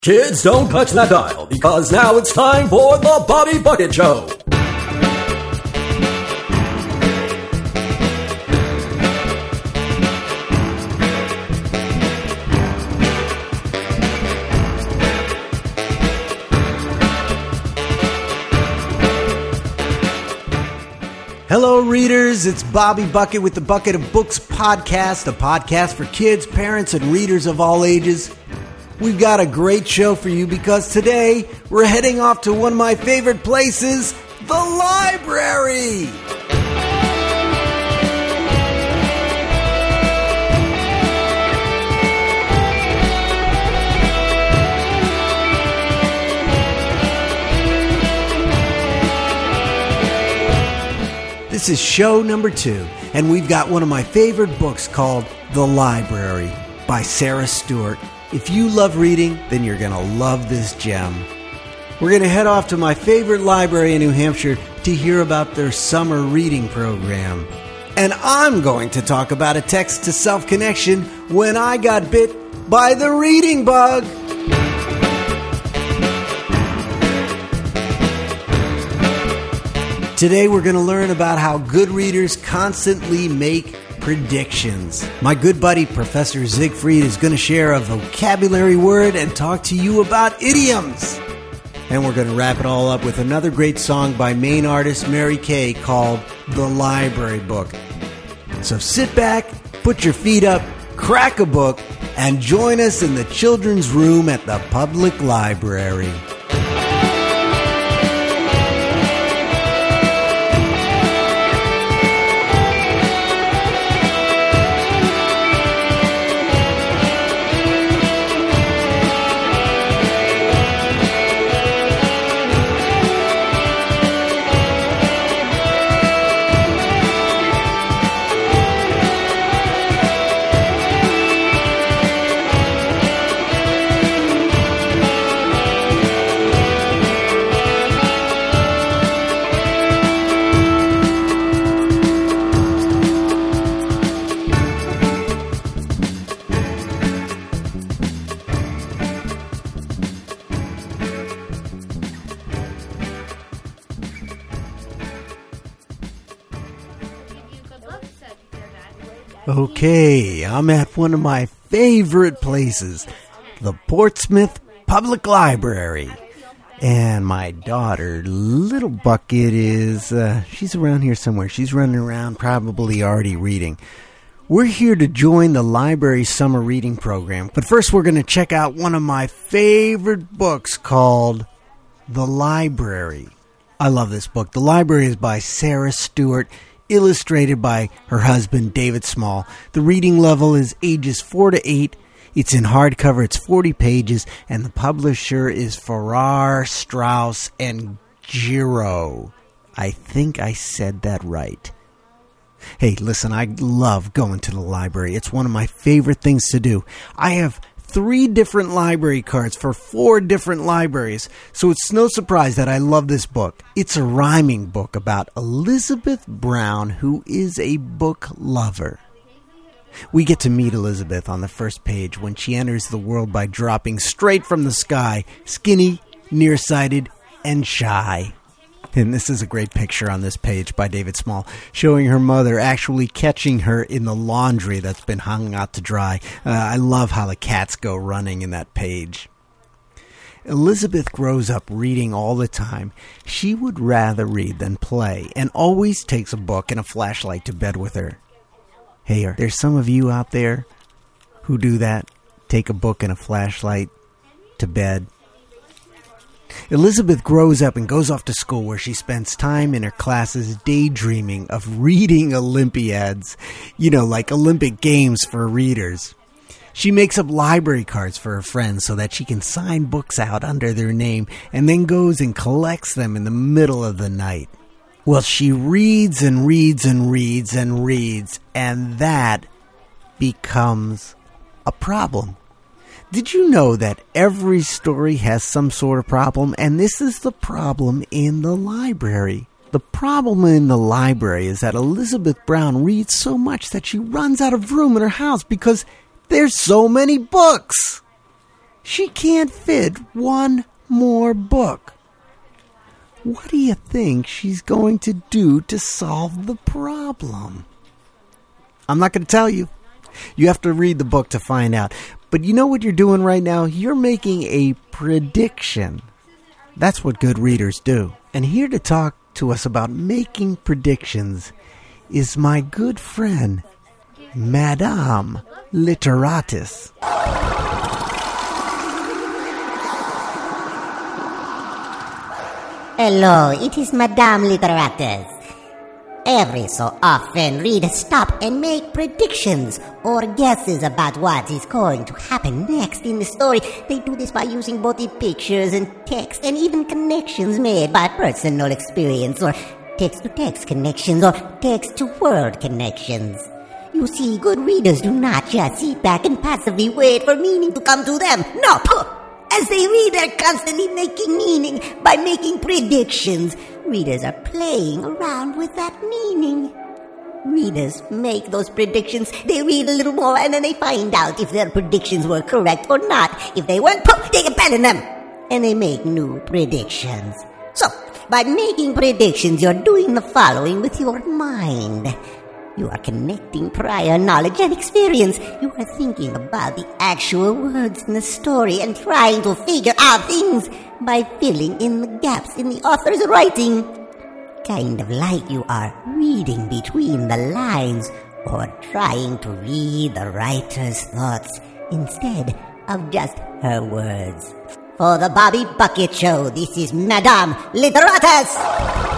Kids, don't touch that dial, because now it's time for the Bobby Bucket Show. Hello, readers. It's Bobby Bucket with the Bucket of Books podcast, a podcast for kids, parents, and readers of all ages. We've got a great show for you because today we're heading off to one of my favorite places, the library. This is show number 2, and we've got one of my favorite books called The Library by Sarah Stewart. If you love reading, then you're going to love this gem. We're going to head off to my favorite library in New Hampshire to hear about their summer reading program. And I'm going to talk about a text to self-connection when I got bit by the reading bug. Today we're going to learn about how good readers constantly make predictions. My good buddy, Professor Siegfried, is going to share a vocabulary word and talk to you about idioms. And we're going to wrap it all up with another great song by Maine artist Mary Kay called The Library Book. So sit back, put your feet up, crack a book, and join us in the children's room at the public library. Okay, I'm at one of my favorite places, the Portsmouth Public Library. And my daughter, Little Bucket, is, she's around here somewhere. She's running around, probably already reading. We're here to join the library's summer reading program. But first, we're going to check out one of my favorite books called The Library. I love this book. The Library is by Sarah Stewart, illustrated by her husband, David Small. The reading level is ages 4 to 8. It's in hardcover. It's 40 pages, and the publisher is Farrar, Straus, and Giroux. I think I said that right. Hey, listen, I love going to the library. It's one of my favorite things to do. I have 3 different library cards for 4 different libraries, so it's no surprise that I love this book. It's a rhyming book about Elizabeth Brown, who is a book lover. We get to meet Elizabeth on the first page when she enters the world by dropping straight from the sky, skinny, nearsighted, and shy. And this is a great picture on this page by David Small, showing her mother actually catching her in the laundry that's been hung out to dry. I love how the cats go running in that page. Elizabeth grows up reading all the time. She would rather read than play, and always takes a book and a flashlight to bed with her. Hey, there's some of you out there who do that, take a book and a flashlight to bed. Elizabeth grows up and goes off to school where she spends time in her classes daydreaming of reading Olympiads, like Olympic Games for readers. She makes up library cards for her friends so that she can sign books out under their name and then goes and collects them in the middle of the night. Well, she reads and reads and reads and reads, and that becomes a problem. Did you know that every story has some sort of problem? And this is the problem in the library. The problem in the library is that Elizabeth Brown reads so much that she runs out of room in her house because there's so many books. She can't fit one more book. What do you think she's going to do to solve the problem? I'm not going to tell you. You have to read the book to find out. But you know what you're doing right now? You're making a prediction. That's what good readers do. And here to talk to us about making predictions is my good friend, Madame Literatus. Hello, it is Madame Literatus. Every so often, readers stop and make predictions or guesses about what is going to happen next in the story. They do this by using both the pictures and text and even connections made by personal experience or text-to-text connections or text-to-word connections. You see, good readers do not just sit back and passively wait for meaning to come to them. No! As they read, they're constantly making meaning by making predictions. Readers are playing around with that meaning. Readers make those predictions. They read a little more and then they find out if their predictions were correct or not. If they weren't, they abandon them. And they make new predictions. So, by making predictions, you're doing the following with your mind. You are connecting prior knowledge and experience. You are thinking about the actual words in the story and trying to figure out things by filling in the gaps in the author's writing. Kind of like you are reading between the lines or trying to read the writer's thoughts instead of just her words. For the Bobby Bucket Show, this is Madame Literatus!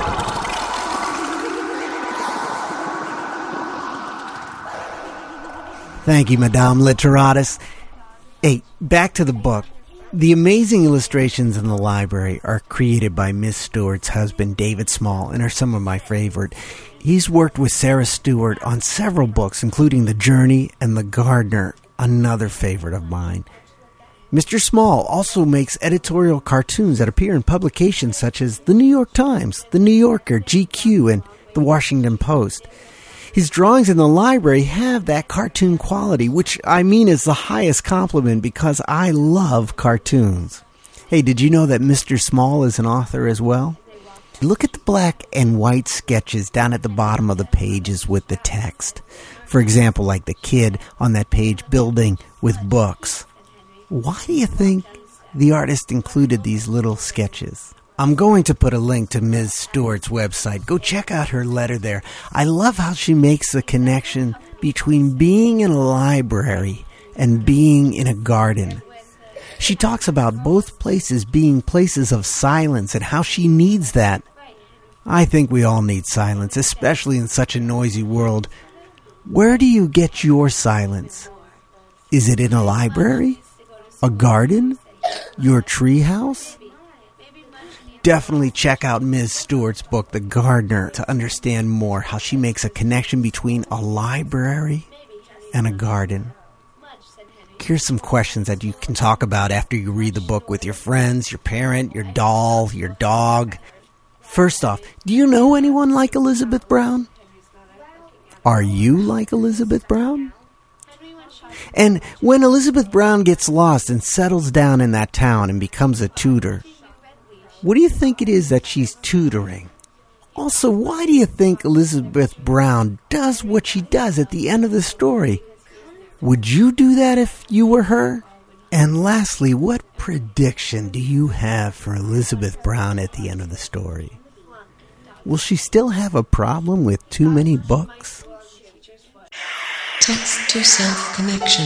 Thank you, Madame Literatus. Hey, back to the book. The amazing illustrations in the library are created by Miss Stewart's husband, David Small, and are some of my favorite. He's worked with Sarah Stewart on several books, including The Journey and The Gardener, another favorite of mine. Mr. Small also makes editorial cartoons that appear in publications such as The New York Times, The New Yorker, GQ, and The Washington Post. His drawings in the library have that cartoon quality, which I mean is the highest compliment because I love cartoons. Hey, did you know that Mr. Small is an author as well? Look at the black and white sketches down at the bottom of the pages with the text. For example, like the kid on that page building with books. Why do you think the artist included these little sketches? I'm going to put a link to Ms. Stewart's website. Go check out her letter there. I love how she makes the connection between being in a library and being in a garden. She talks about both places being places of silence and how she needs that. I think we all need silence, especially in such a noisy world. Where do you get your silence? Is it in a library? A garden? Your treehouse? Definitely check out Ms. Stewart's book, The Gardener, to understand more how she makes a connection between a library and a garden. Here's some questions that you can talk about after you read the book with your friends, your parent, your doll, your dog. First off, do you know anyone like Elizabeth Brown? Are you like Elizabeth Brown? And when Elizabeth Brown gets lost and settles down in that town and becomes a tutor, what do you think it is that she's tutoring? Also, why do you think Elizabeth Brown does what she does at the end of the story? Would you do that if you were her? And lastly, what prediction do you have for Elizabeth Brown at the end of the story? Will she still have a problem with too many books? Text to Self Connection.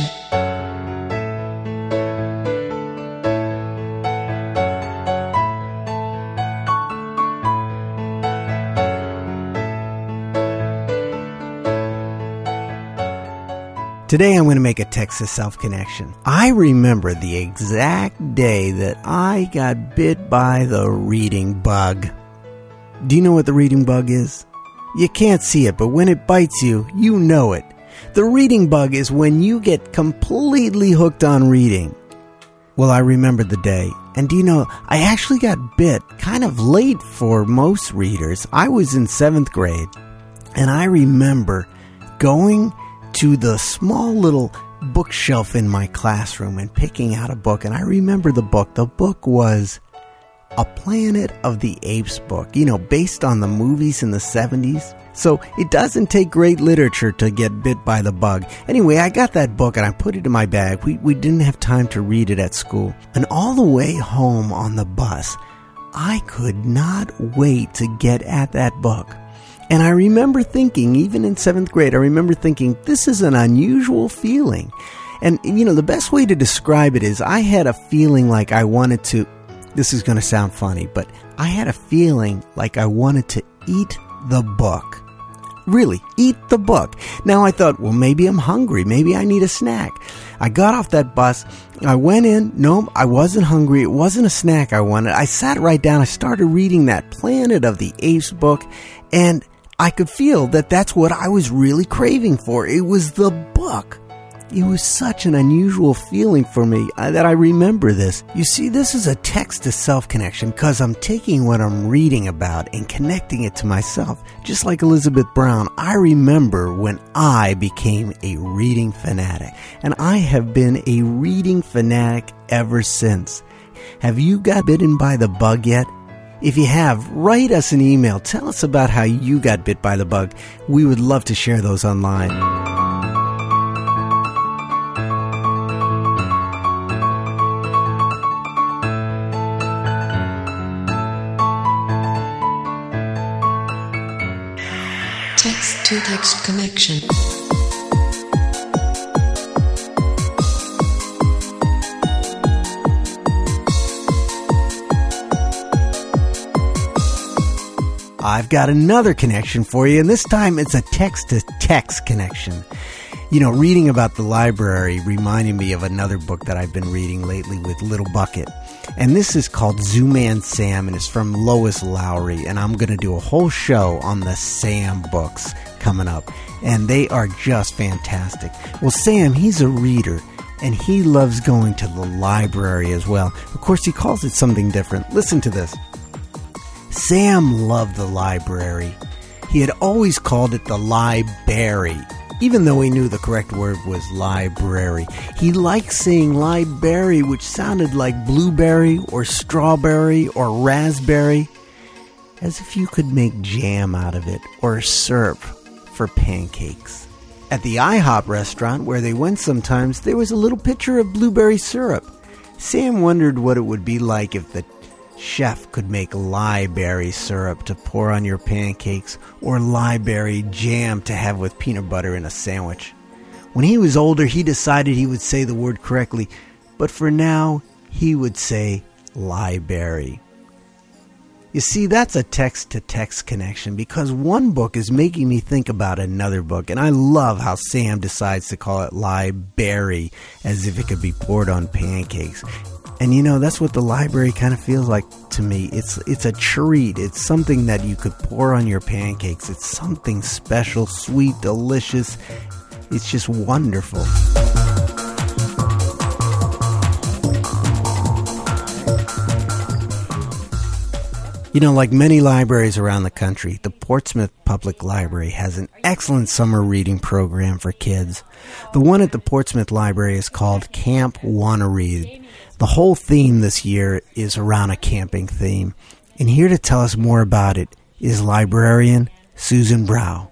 Today I'm going to make a text to self-connection. I remember the exact day that I got bit by the reading bug. Do you know what the reading bug is? You can't see it, but when it bites you, you know it. The reading bug is when you get completely hooked on reading. Well, I remember the day. And do you know, I actually got bit kind of late for most readers. I was in 7th grade. And I remember going to the small little bookshelf in my classroom and picking out a book, and I remember the book. The book was a Planet of the Apes book, based on the movies in the 70s. So it doesn't take great literature to get bit by the bug. Anyway, I got that book and I put it in my bag. We didn't have time to read it at school. And all the way home on the bus, I could not wait to get at that book. And I remember thinking, even in 7th grade, this is an unusual feeling. And, the best way to describe it is I had a feeling like I wanted to, this is going to sound funny, but I had a feeling like I wanted to eat the book. Really, eat the book. Now I thought, well, maybe I'm hungry. Maybe I need a snack. I got off that bus. I went in. No, I wasn't hungry. It wasn't a snack I wanted. I sat right down. I started reading that Planet of the Apes book, and I could feel that that's what I was really craving for. It was the book. It was such an unusual feeling for me that I remember this. You see, this is a text-to-self connection because I'm taking what I'm reading about and connecting it to myself. Just like Elizabeth Brown, I remember when I became a reading fanatic. And I have been a reading fanatic ever since. Have you got bitten by the bug yet? If you have, write us an email. Tell us about how you got bit by the bug. We would love to share those online. Text-to-text connection. I've got another connection for you, and this time it's a text-to-text connection. Reading about the library reminded me of another book that I've been reading lately with Little Bucket. And this is called Zooman Sam, and it's from Lois Lowry. And I'm going to do a whole show on the Sam books coming up. And they are just fantastic. Well, Sam, he's a reader, and he loves going to the library as well. Of course, he calls it something different. Listen to this. Sam loved the library. He had always called it the library, even though he knew the correct word was library. He liked saying library, which sounded like blueberry or strawberry or raspberry, as if you could make jam out of it or syrup for pancakes. At the IHOP restaurant where they went sometimes, there was a little pitcher of blueberry syrup. Sam wondered what it would be like if the chef could make lieberry syrup to pour on your pancakes or lieberry jam to have with peanut butter in a sandwich. When he was older, he decided he would say the word correctly, but for now, he would say lieberry. You see, that's a text-to-text connection because one book is making me think about another book, and I love how Sam decides to call it lieberry as if it could be poured on pancakes. And that's what the library kind of feels like to me. It's a treat. It's something that you could pour on your pancakes. It's something special, sweet, delicious. It's just wonderful. Like many libraries around the country, the Portsmouth Public Library has an excellent summer reading program for kids. The one at the Portsmouth Library is called Camp Wanna Read. The whole theme this year is around a camping theme. And here to tell us more about it is librarian Susan Brow.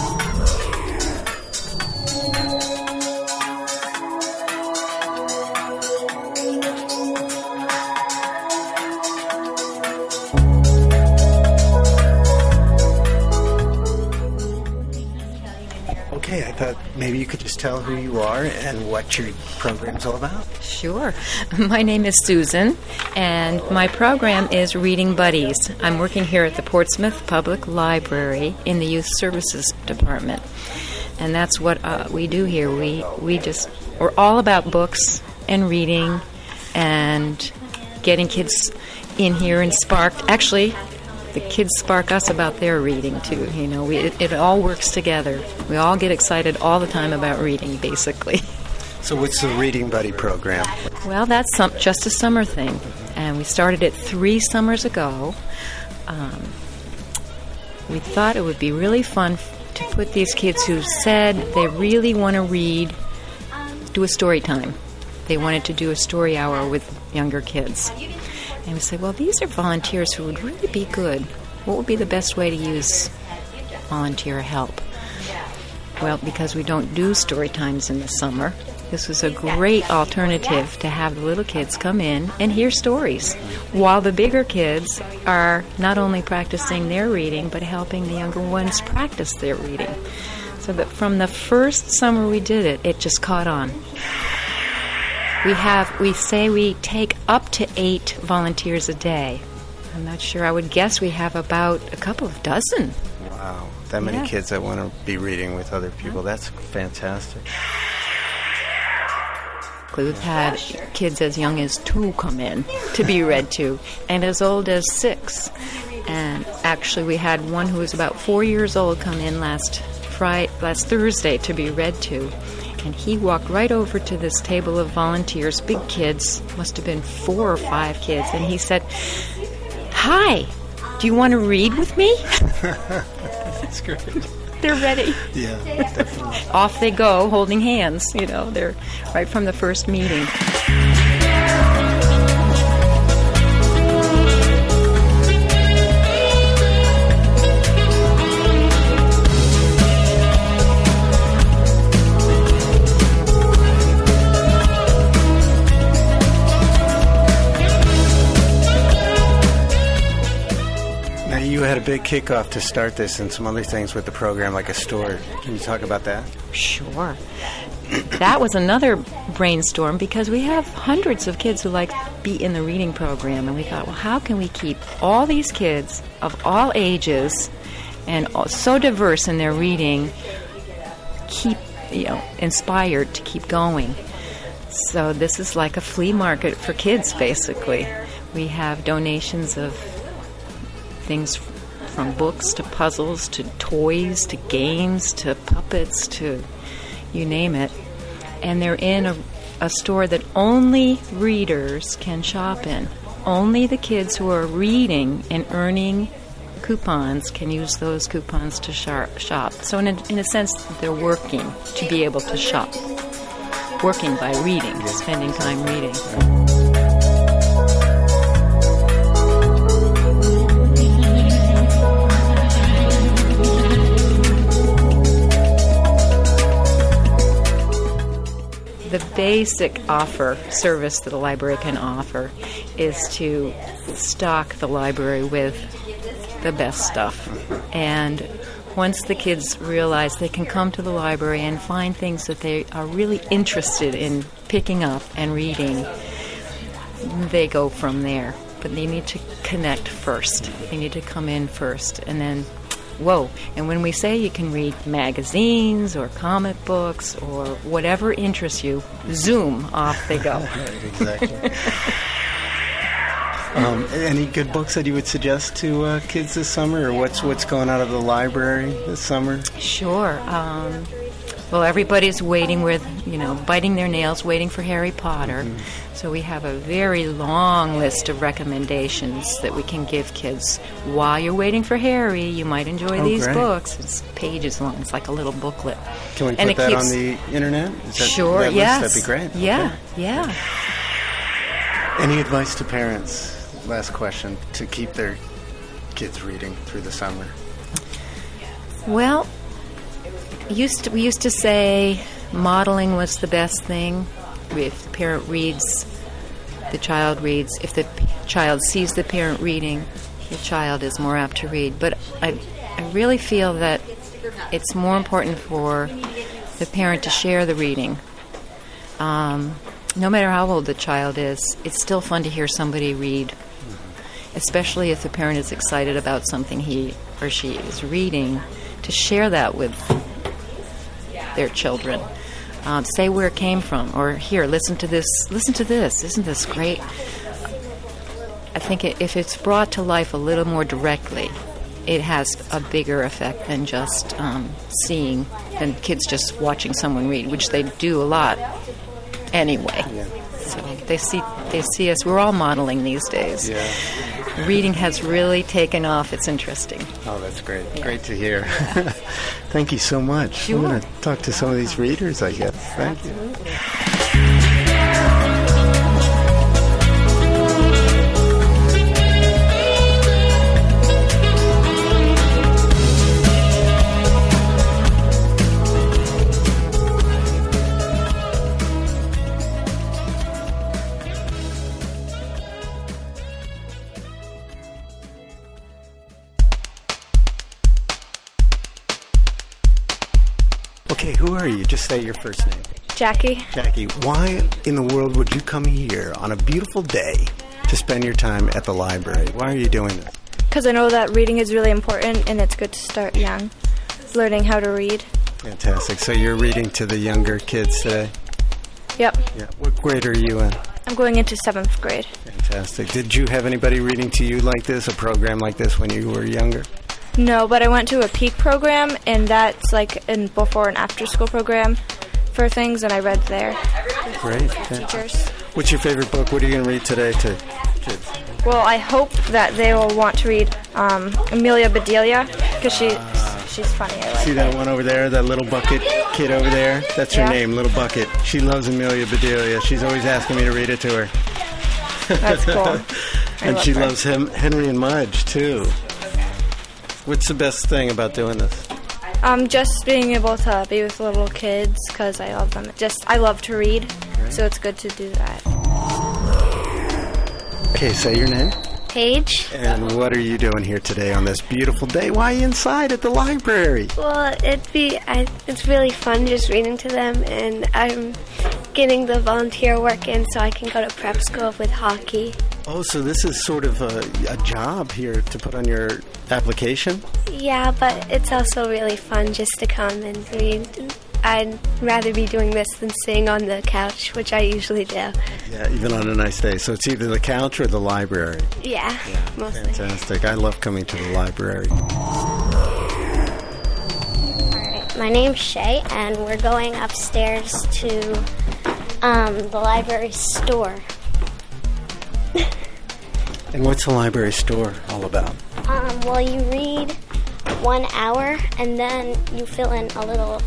Okay, I thought maybe you could just tell who you are and what your program's all about. Sure. My name is Susan, and my program is Reading Buddies. I'm working here at the Portsmouth Public Library in the Youth Services Department, and that's what we do here. We're all about books and reading and getting kids in here and sparked. Actually, the kids spark us about their reading, too. It all works together. We all get excited all the time about reading, basically. So what's the Reading Buddy program? Well, that's just a summer thing. And we started it 3 summers ago. We thought it would be really fun to put these kids who said they really want to read do a story time. They wanted to do a story hour with younger kids. And we said, well, these are volunteers who would really be good. What would be the best way to use volunteer help? Well, because we don't do story times in the summer, this was a great alternative to have the little kids come in and hear stories, while the bigger kids are not only practicing their reading, but helping the younger ones practice their reading. So that from the first summer we did it, it just caught on. We say we take up to 8 volunteers a day. I'm not sure. I would guess we have about a couple of dozen. Wow, that many kids that want to be reading with other people. That's fantastic. We've had kids as young as 2 come in to be read to, and as old as 6. And actually we had one who was about 4 years old come in last Thursday to be read to. And he walked right over to this table of volunteers, big kids, must have been 4 or 5 kids, and he said, "Hi, do you want to read with me?" That's great. They're ready. Yeah, definitely. Off they go, holding hands. They're right from the first meeting. You had a big kickoff to start this and some other things with the program, like a store. Can you talk about that? Sure. That was another brainstorm because we have hundreds of kids who like to be in the reading program, and we thought, well, how can we keep all these kids of all ages and so diverse in their reading keep inspired to keep going? So this is like a flea market for kids, basically. We have donations of things from books to puzzles to toys to games to puppets to you name it. And they're in a store that only readers can shop in. Only the kids who are reading and earning coupons can use those coupons to shop. So in a sense, they're working to be able to shop. Working by reading, spending time reading. The basic service that a library can offer is to stock the library with the best stuff. And once the kids realize they can come to the library and find things that they are really interested in picking up and reading, they go from there. But they need to connect first. They need to come in first, and then whoa. And when we say you can read magazines or comic books or whatever interests you, zoom, off they go. Exactly. Any good books that you would suggest to kids this summer, or what's going out of the library this summer? Sure. Well, everybody's waiting biting their nails, waiting for Harry Potter. Mm-hmm. So we have a very long list of recommendations that we can give kids. While you're waiting for Harry, you might enjoy these books. It's pages long. It's like a little booklet. Can we put that on the internet? Sure, yes. That'd be great. Yeah, okay. Yeah. Any advice to parents, last question, to keep their kids reading through the summer? Well, we used to say modeling was the best thing. If the parent reads, the child reads. If the child sees the parent reading, the child is more apt to read. But I really feel that it's more important for the parent to share the reading. No matter how old the child is, it's still fun to hear somebody read, especially if the parent is excited about something he or she is reading, to share that with their children. Say where it came from, or here, listen to this, isn't this great? I think if it's brought to life a little more directly, it has a bigger effect than just than kids just watching someone read, which they do a lot anyway. Yeah. So they see us, we're all modeling these days. Yeah. Reading has really taken off. It's interesting. Oh, that's great. Yeah. Great to hear. Thank you so much. Sure. I'm going to talk to some of these readers, I guess. Thank you. Okay, who are you? Just say your first name. Jackie. Jackie, why in the world would you come here on a beautiful day to spend your time at the library? Why are you doing this? Because I know that reading is really important and it's good to start young, learning how to read. Fantastic. So you're reading to the younger kids today? Yep. Yeah. What grade are you in? I'm going into 7th grade. Fantastic. Did you have anybody reading to you like this, a program like this when you were younger? No, but I went to a PEAK program, and that's like a before and after school program for things, and I read there. Great. Teachers. What's your favorite book? What are you going to read today to kids? Well, I hope that they will want to read Amelia Bedelia, because she's funny. I like See that one over there, that little bucket kid over there? That's her name, Little Bucket. She loves Amelia Bedelia. She's always asking me to read it to her. That's cool. And she loves Henry and Mudge, too. What's the best thing about doing this? Just being able to be with little kids, because I love them. I love to read, so it's good to do that. Okay, say your name. Paige. And what are you doing here today on this beautiful day? Why are you inside at the library? Well, it's really fun just reading to them, and I'm getting the volunteer work in so I can go to prep school with hockey. Oh, so this is sort of a job here to put on your application? Yeah, but it's also really fun just to come and read. I'd rather be doing this than sitting on the couch, which I usually do. Yeah, even on a nice day. So it's either the couch or the library. Yeah, mostly. Fantastic. I love coming to the library. Alright, my name's Shay, and we're going upstairs to the library store. And what's the library store all about? Well, you read 1 hour, and then you fill in a little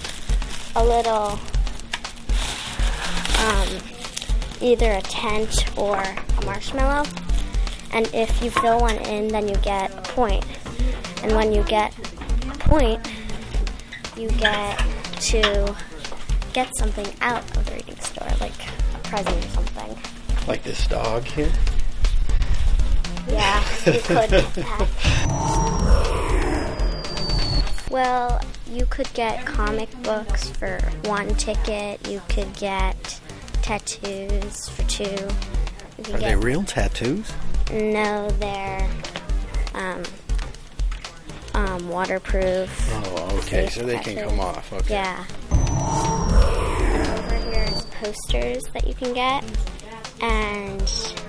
either a tent or a marshmallow. And if you fill one in, then you get a point. And when you get a point, you get to get something out of the reading store, like a present or something. Like this dog here? Yeah, you could have. Well, you could get comic books for 1 ticket. You could get tattoos for 2. Are they real tattoos? No, they're waterproof. Oh, okay, so they can come off. Okay. Yeah. Over here is posters that you can get, and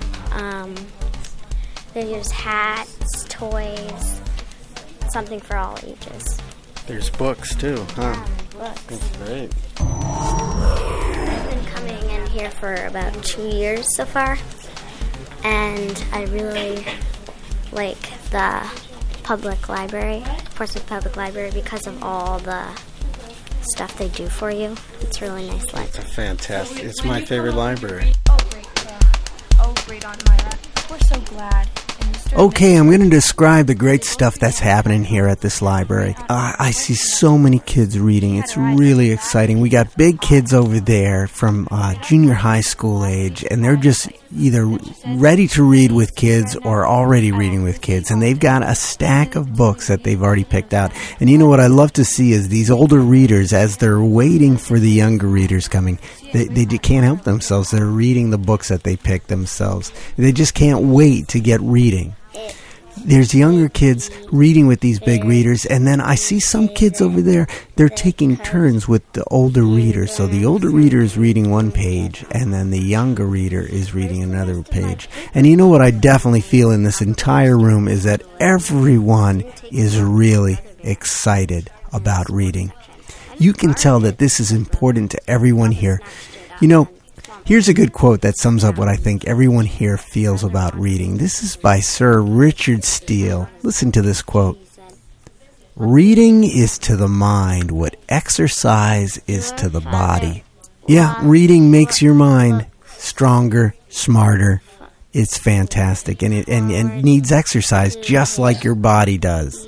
there's hats, toys, something for all ages. There's books too, huh? Yeah, books. That's great. I've been coming in here for about 2 years so far, and I really like the public library, Portsmouth Public Library, because of all the stuff they do for you. It's a really nice library. It's fantastic. It's my favorite library. Oh, great Aunt Myra. We're so glad. Okay, I'm going to describe the great stuff that's happening here at this library. I see so many kids reading. It's really exciting. We got big kids over there from junior high school age, and they're just either ready to read with kids or already reading with kids. And they've got a stack of books that they've already picked out. And you know what I love to see is these older readers, as they're waiting for the younger readers coming, they can't help themselves. They're reading the books that they picked themselves. They just can't wait to get reading. There's younger kids reading with these big readers, and then I see some kids over there, they're taking turns with the older reader. So the older reader is reading 1 page, and then the younger reader is reading another page. And you know what I definitely feel in this entire room is that everyone is really excited about reading. You can tell that this is important to everyone here. You know, here's a good quote that sums up what I think everyone here feels about reading. This is by Sir Richard Steele. Listen to this quote. Reading is to the mind what exercise is to the body. Yeah, reading makes your mind stronger, smarter. It's fantastic, and it needs exercise just like your body does.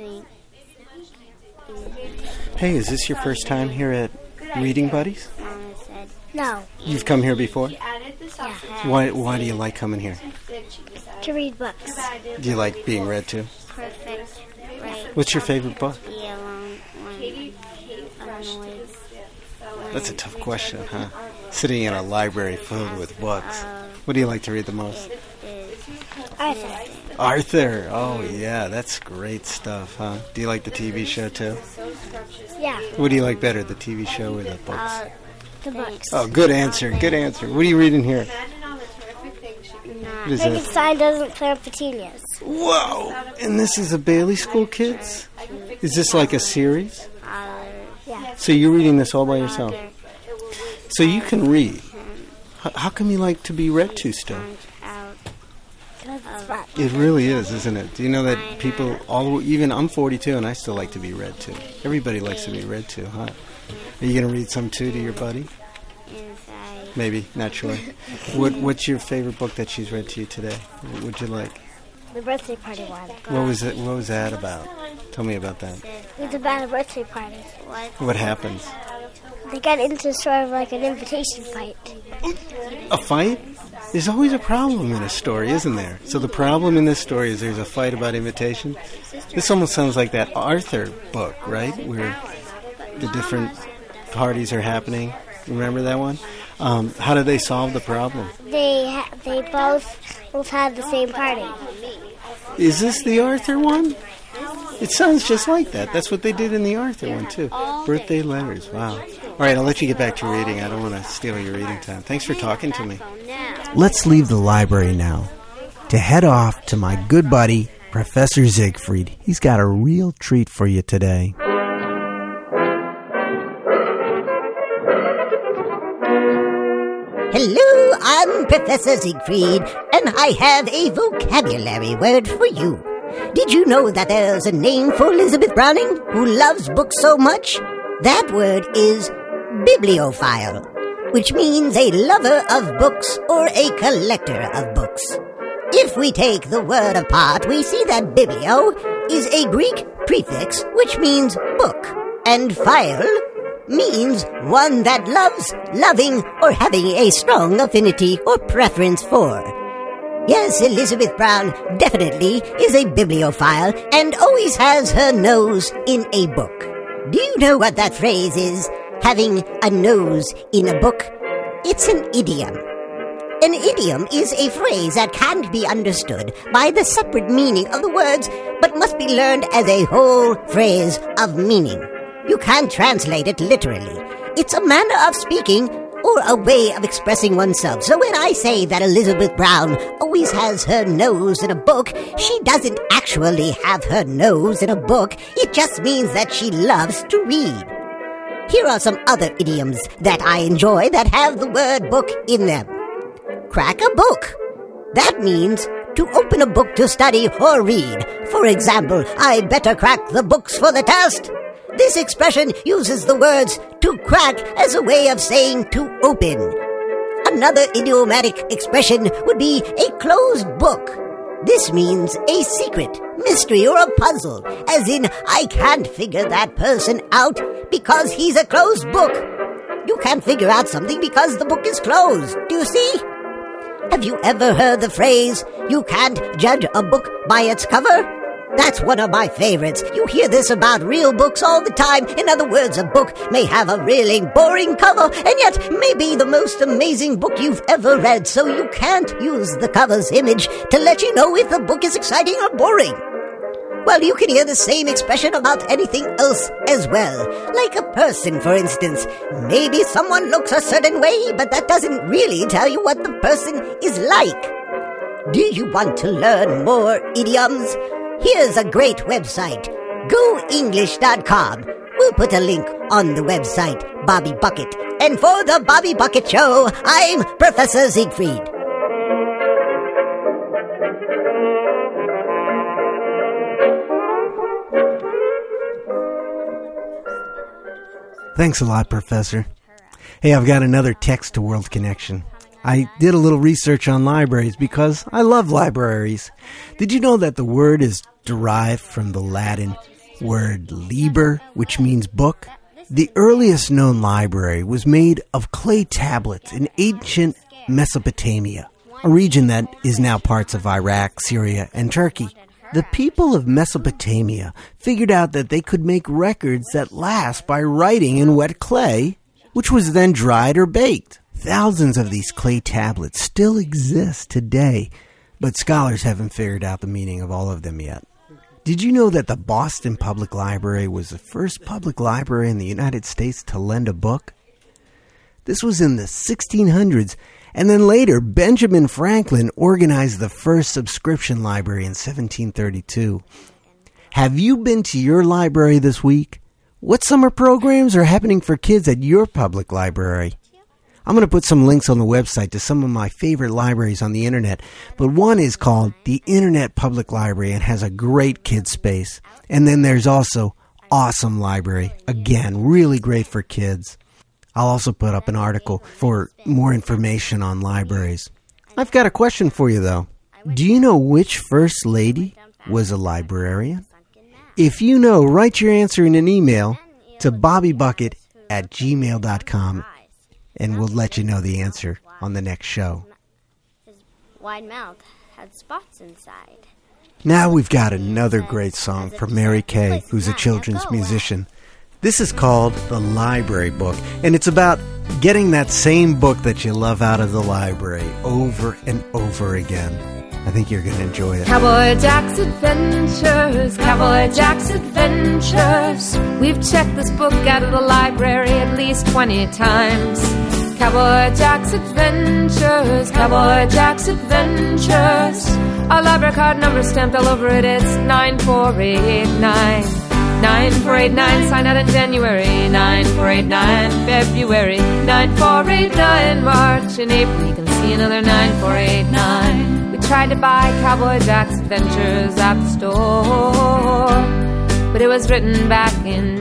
Hey, is this your first time here at Reading Buddies? No. You've come here before? Yeah. Why do you like coming here? To read books. Do you like being read to? Perfect. Right. What's your favorite book? Be alone when I don't know what to That's a tough question, huh? Sitting in a library filled with books. What do you like to read the most? Arthur. Arthur. Oh, yeah, that's great stuff, huh? Do you like the TV show, too? Yeah. What do you like better, the TV show or the books? The books. Oh, good answer, good answer. What are you reading here? What is that? Frankenstein doesn't plant petunias. Whoa! And this is a Bailey School Kids? Is this like a series? Yeah. So you're reading this all by yourself? So you can read. How come you like to be read to still? It really is, isn't it? Do you know that people, even I'm 42 and I still like to be read to. Everybody likes to be read to, huh? Are you going to read some too to your buddy? Maybe, not sure. What's your favorite book that she's read to you today? What would you like? The birthday party one. What was that about? Tell me about that. It's about a birthday party. What happens? They got into sort of like an invitation fight. A fight? There's always a problem in a story, isn't there? So the problem in this story is there's a fight about invitation. This almost sounds like that Arthur book, right? Where the different parties are happening. Remember that one? How did they solve the problem? They both had the same party. Is this the Arthur one? It sounds just like that. That's what they did in the Arthur one, too. Birthday letters. Wow. All right, I'll let you get back to reading. I don't want to steal your reading time. Thanks for talking to me. Let's leave the library now to head off to my good buddy, Professor Siegfried. He's got a real treat for you today. Hello, I'm Professor Siegfried, and I have a vocabulary word for you. Did you know that there's a name for Elizabeth Browning, who loves books so much? That word is bibliophile, which means a lover of books or a collector of books. If we take the word apart, we see that biblio is a Greek prefix which means book, and phile means one that loves, loving, or having a strong affinity or preference for. Yes, Elizabeth Brown definitely is a bibliophile and always has her nose in a book. Do you know what that phrase is, having a nose in a book? It's an idiom. An idiom is a phrase that can't be understood by the separate meaning of the words, but must be learned as a whole phrase of meaning. You can't translate it literally. It's a manner of speaking or a way of expressing oneself. So when I say that Elizabeth Brown always has her nose in a book, she doesn't actually have her nose in a book. It just means that she loves to read. Here are some other idioms that I enjoy that have the word book in them. Crack a book. That means to open a book to study or read. For example, I better crack the books for the test. This expression uses the words to crack as a way of saying to open. Another idiomatic expression would be a closed book. This means a secret, mystery, or a puzzle, as in, I can't figure that person out because he's a closed book. You can't figure out something because the book is closed. Do you see? Have you ever heard the phrase, you can't judge a book by its cover? That's one of my favorites. You hear this about real books all the time. In other words, a book may have a really boring cover, and yet may be the most amazing book you've ever read, so you can't use the cover's image to let you know if the book is exciting or boring. Well, you can hear the same expression about anything else as well. Like a person, for instance. Maybe someone looks a certain way, but that doesn't really tell you what the person is like. Do you want to learn more idioms? Here's a great website, goenglish.com. We'll put a link on the website, Bobby Bucket. And for the Bobby Bucket Show, I'm Professor Siegfried. Thanks a lot, Professor. Hey, I've got another text to World Connection. I did a little research on libraries because I love libraries. Did you know that the word is derived from the Latin word liber, which means book? The earliest known library was made of clay tablets in ancient Mesopotamia, a region that is now parts of Iraq, Syria, and Turkey. The people of Mesopotamia figured out that they could make records that last by writing in wet clay which was then dried or baked. Thousands of these clay tablets still exist today, but scholars haven't figured out the meaning of all of them yet. Did you know that the Boston Public Library was the first public library in the United States to lend a book? This was in the 1600s, and then later Benjamin Franklin organized the first subscription library in 1732. Have you been to your library this week? What summer programs are happening for kids at your public library? I'm going to put some links on the website to some of my favorite libraries on the internet, but one is called the Internet Public Library and has a great kid space. And then there's also Awesome Library, again, really great for kids. I'll also put up an article for more information on libraries. I've got a question for you, though. Do you know which First Lady was a librarian? If you know, write your answer in an email to bobbybucket@gmail.com. And we'll let you know the answer on the next show. His wide mouth had spots inside. Now we've got another great song from Mary Kay, who's a children's musician. This is called The Library Book, and it's about getting that same book that you love out of the library over and over again. I think you're going to enjoy it. Cowboy Jack's Adventures, Cowboy Jack's Adventures. We've checked this book out of the library at least 20 times. Cowboy Jack's Adventures, Cowboy Jack's Adventures. Our library card number stamped all over it, it's 9489. 9489, sign out in January. 9489, February. 9489, March and April. You can see another 9489. We tried to buy Cowboy Jack's Adventures at the store, but it was written back in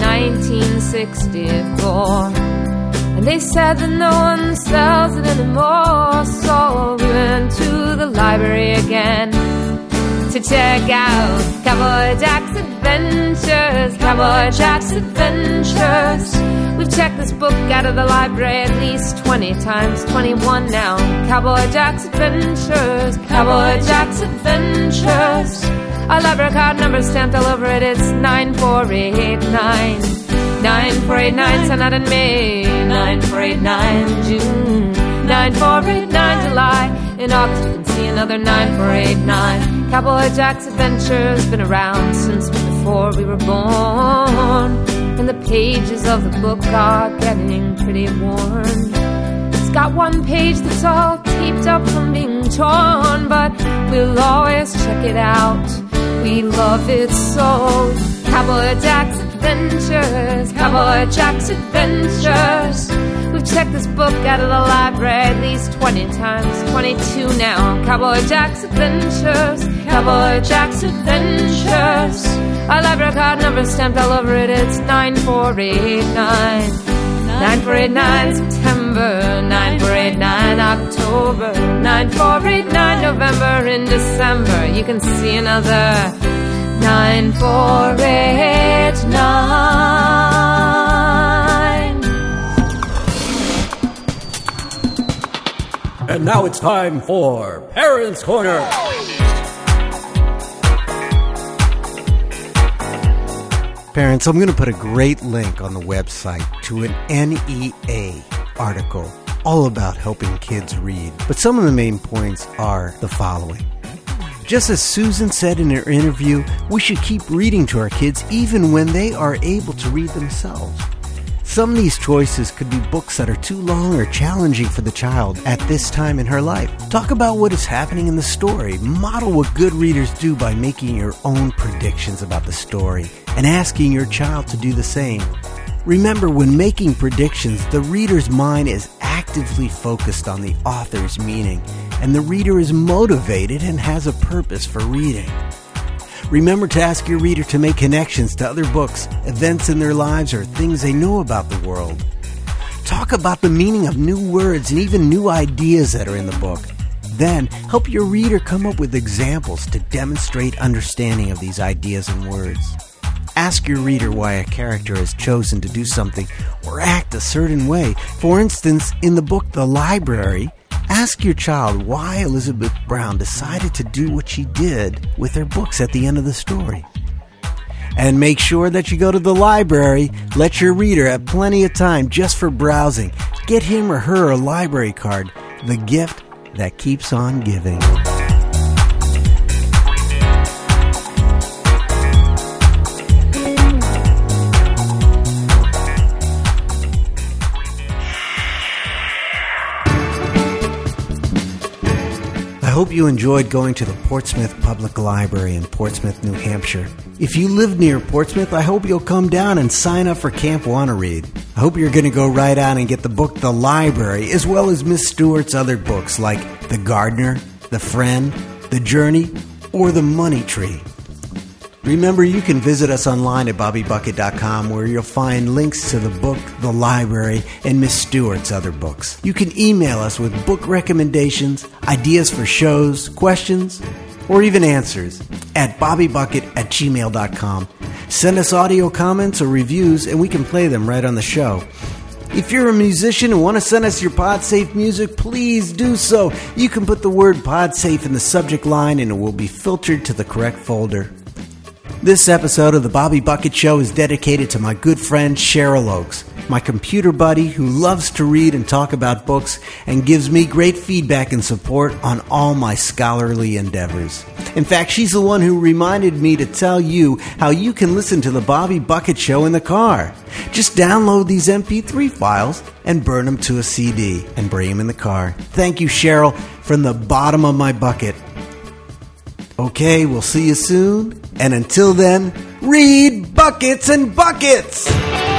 1964. And they said that no one sells it anymore, so we went to the library again to check out Cowboy Jack's Adventures, Cowboy Jack's Adventures. We've checked this book out of the library at least 20 times, 21 now. Cowboy Jack's Adventures, Cowboy Jack's Adventures. Our library card number stamped all over it, it's 9489. 9489, sent out in May. 9489, June. 9489, July. In August, you can see another 9489. Cowboy Jack's Adventures, been around since before we were born. And the pages of the book are getting pretty worn. It's got one page that's all taped up from being torn, but we'll always check it out. We love it so. Cowboy Jack's Adventures, Cowboy Jack's Adventures. We've checked this book out of the library at least 20 times, 22 now. Cowboy Jack's Adventures, Cowboy Jack's Adventures. Our library card number stamped all over it, it's 9489. 9489 September, 9489 October, 9489 November and December. You can see another 9489. And now it's time for Parents' Corner. Parents, I'm going to put a great link on the website to an NEA article all about helping kids read. But some of the main points are the following. Just as Susan said in her interview, we should keep reading to our kids even when they are able to read themselves. Some of these choices could be books that are too long or challenging for the child at this time in her life. Talk about what is happening in the story. Model what good readers do by making your own predictions about the story and asking your child to do the same. Remember, when making predictions, the reader's mind is actively focused on the author's meaning, and the reader is motivated and has a purpose for reading. Remember to ask your reader to make connections to other books, events in their lives, or things they know about the world. Talk about the meaning of new words and even new ideas that are in the book. Then, help your reader come up with examples to demonstrate understanding of these ideas and words. Ask your reader why a character has chosen to do something or act a certain way. For instance, in the book The Library, ask your child why Elizabeth Brown decided to do what she did with her books at the end of the story. And make sure that you go to the library. Let your reader have plenty of time just for browsing. Get him or her a library card, the gift that keeps on giving. I hope you enjoyed going to the Portsmouth Public Library in Portsmouth, New Hampshire. If you live near Portsmouth, I hope you'll come down and sign up for Camp Wanna Read. I hope you're going to go right out and get the book The Library, as well as Miss Stewart's other books like The Gardener, The Friend, The Journey, or The Money Tree. Remember, you can visit us online at BobbyBucket.com, where you'll find links to the book, The Library, and Miss Stewart's other books. You can email us with book recommendations, ideas for shows, questions, or even answers at BobbyBucket@gmail.com. Send us audio comments or reviews, and we can play them right on the show. If you're a musician and want to send us your PodSafe music, please do so. You can put the word PodSafe in the subject line, and it will be filtered to the correct folder. This episode of the Bobby Bucket Show is dedicated to my good friend Cheryl Oakes, my computer buddy who loves to read and talk about books and gives me great feedback and support on all my scholarly endeavors. In fact, she's the one who reminded me to tell you how you can listen to the Bobby Bucket Show in the car. Just download these MP3 files and burn them to a CD and bring them in the car. Thank you, Cheryl, from the bottom of my bucket. Okay, we'll see you soon. And until then, read buckets and buckets!